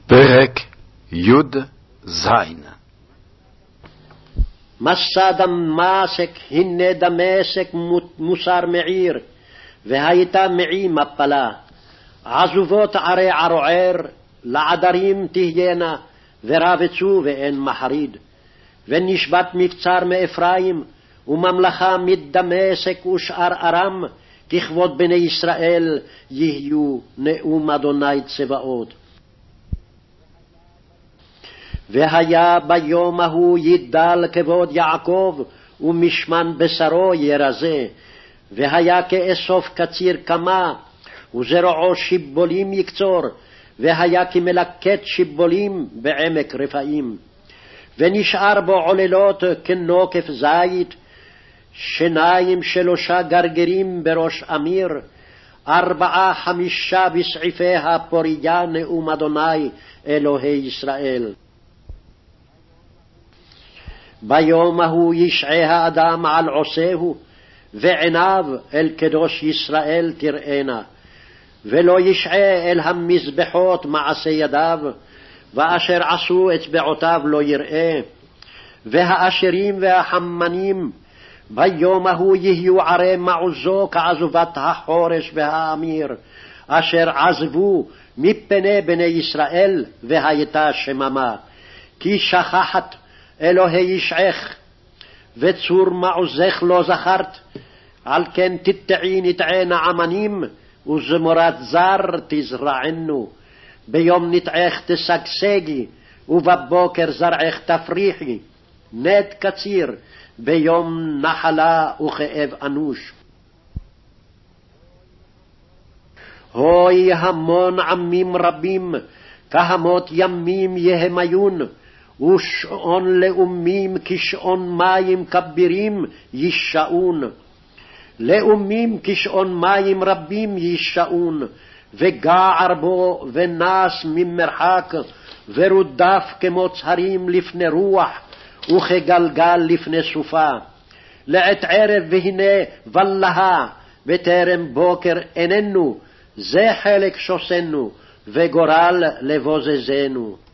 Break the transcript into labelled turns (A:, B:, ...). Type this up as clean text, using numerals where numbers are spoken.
A: פרק י"ז.
B: מסע דמשק, הנה דמשק מוסר מעיר, והייתה מעי מפלה. עזובות ערי ערוער, לעדרים תהיינה, ורבצו ואין מחריד. ונשבת מבצר מאפרים, וממלכה מדמשק ושאר ארם, ככבוד בני ישראל יהיו נאום אדוני צבאות. והיה ביום ההוא ידל כבוד יעקב, ומשמן בשרו ירזה. והיה כאסוף קציר קמה, וזרועו שיבולים יקצור, והיה כמלקט שיבולים בעמק רפאים. ונשאר בו עוללות כנוקף זית, שניים שלושה גרגרים בראש אמיר, 4-5 בסעיפיה פוריה נאום אדוני אלוהי ישראל. ביום ההוא ישעה האדם על עושהו, ועיניו אל קדוש ישראל תראינה. ולא ישעה אל המזבחות מעשה ידיו, ואשר עשו אצבעותיו לא יראה. והאשרים והחמנים ביום ההוא יהיו ערי מעוזו כעזובת החורש והאמיר, אשר עזבו מפני בני ישראל, והייתה שממה. כי שכחת אלוהי ישעך, וצור מעוזך לא זכרת, על כן תטעי נטעי נעמנים, וזמורת זר תזרענו. ביום נטעך תשגשגי, ובבוקר זרעך תפריחי. נט קציר, ביום נחלה וכאב אנוש. הוי המון עמים רבים, כהמות ימים יהמיון, ושעון לאומים כשעון מים כבירים ישעון. לאומים כשעון מים רבים ישעון, וגער בו ונס ממרחק, ורודף כמו צהרים לפני רוח, וכגלגל לפני סופה. לעת ערב והנה ולהה, בטרם בוקר איננו, זה חלק שוסנו, וגורל לבוזזנו.